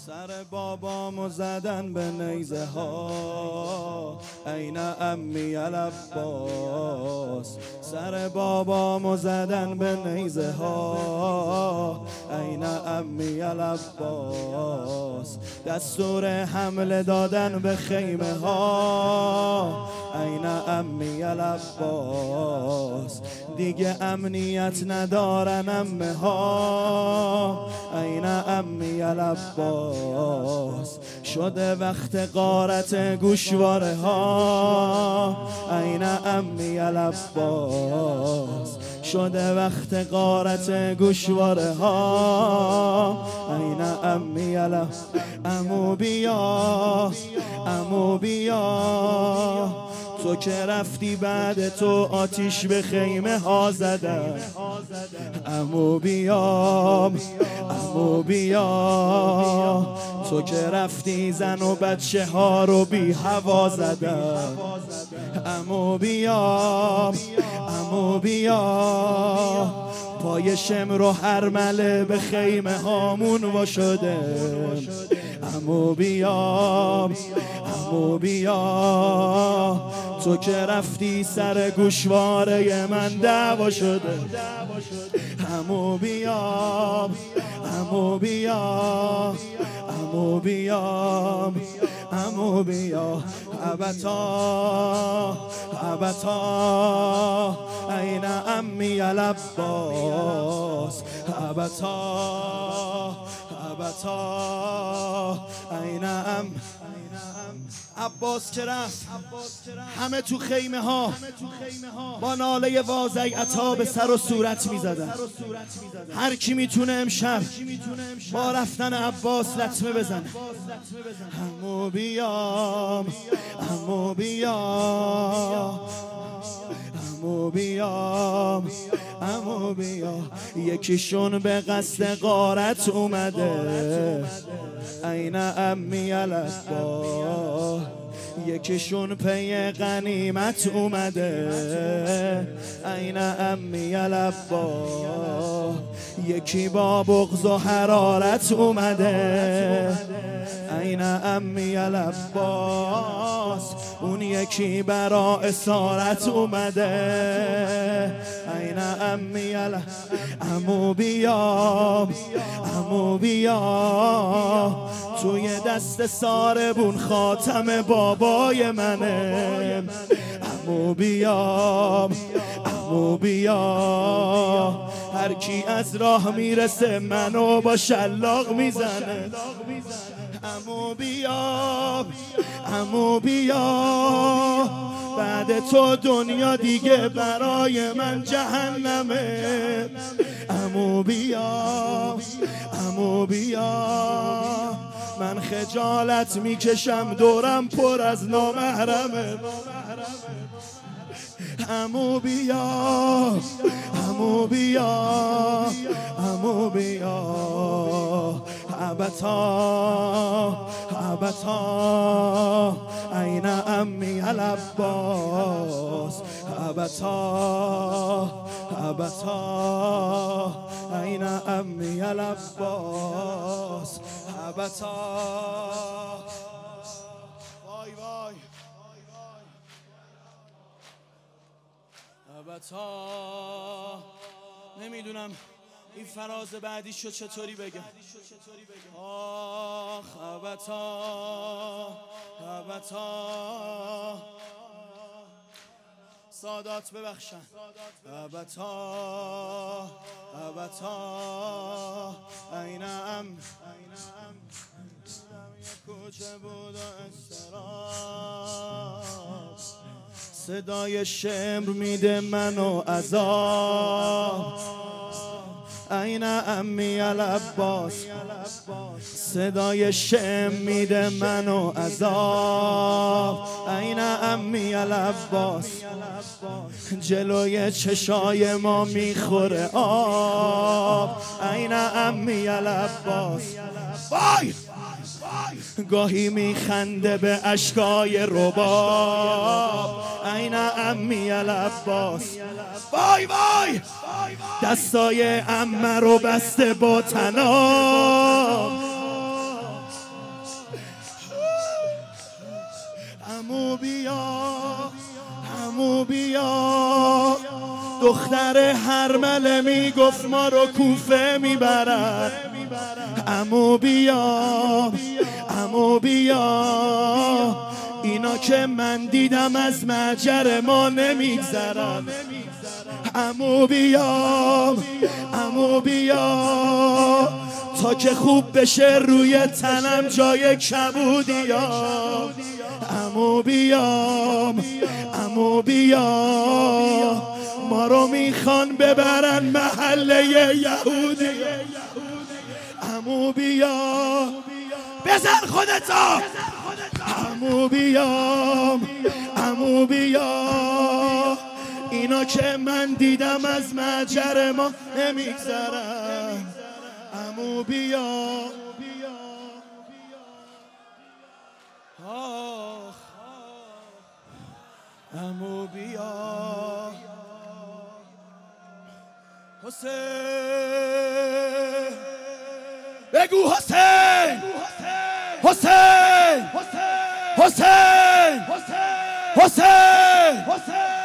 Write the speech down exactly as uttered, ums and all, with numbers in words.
سر بابامو زدن به نیزه ها، عین عمی العباس. سر بابامو زدن به نیزه ها، عین عمی العباس. دستور حمله دادن به خیمه ها، عین عمی العباس. دیگه امنیت ندارن عمه ها، عین عمی العباس. شده وقت غارت گوشواره ها، عین عمی العباس. شده وقت غارت گوشواره ها، عین عمی العباس. عمو بیا عمو بیا، تو که رفتی بعد تو آتیش به خیمه ها زدن. عمو بیا عمو بیا، تو که رفتی زن و بچه ها رو بی هوا زدن. عمو بیا عمو بیا، پای شمر و هرمله به خیمه هامون وا شده. عمو بیا عمو بیا، تو که رفتی سر گوشواره من دعوا شده. عمو بیا عمو بیا عمو بیا عمو بیا، ابتا ابتا، عین عمی العباس. ابتا ابتا، عین عم عباس که رفت، همه تو خیمه ها با ناله واضح عطا به سر و صورت می زدن. هر کی میتونه امشب با رفتن عباس لطمه بزنه. عمو بیا عمو بیا عمو بیا عمو بیا، یکیشون به قصد غارت اومده، عین عمی العباس. یکیشون پی غنیمت اومده، عین عمی العباس. یکی با بغض و حرارت اومده، عین عمی العباس. اون یکی برا اسارت اومده، عین عمی العباس. عمو بیا عمو بیا، توی دست ساربون خاتم بابای منه. عمو بیا عمو بیا، هر کی از راه میرسه منو با شلاق میزنه. عمو بیا عمو بیا، بعد تو دنیا دیگه برای من جهنمه. عمو بیا عمو بیا، من خجالت میکشم دورم پر از نامحرمه. عمو بیا عمو بیا عمو بیا، ابتا ابتا، عین عمی العباس. ابتا ابتا، عین عمی العباس. ابتا. وای وای ابتا. نمیدونم این فراز بعدیشو چطوری بگم. آخ ابتا ابتا، سادات ببخشن. ابتا ابتا، عین عم کوچه بود و استراب، صدای شمر میده منو عذاب. عین عمی العباس، صدای شمر میده منو عذاب. عین عمی العباس، جلوی چشای ما میخوره آب. عین عمی العباس، وای گاهی میخنده به اشکای رباب. عین عمی العباس، وای وای دستای عمه رو بسته با طناب. عمو بیا عمو بیا دختر هرمله میگفت ما رو کوفه میبرد عمو بیا عمو بیا اینا که من دیدم از مجر ما نمیگذرن عمو بیا عمو بیا تا که خوب بشه روی تنم جای کبودیا عمو بیا عمو بیا ما رو میخوان ببرن محله یهودی عمو بیا بزن خودتا عمو بیا عمو بیا اینا که من دیدم از مجر ما نمیگذرن عمو بیا آخ عمو بیا حسین بگو حسین حسین حسین حسین حسین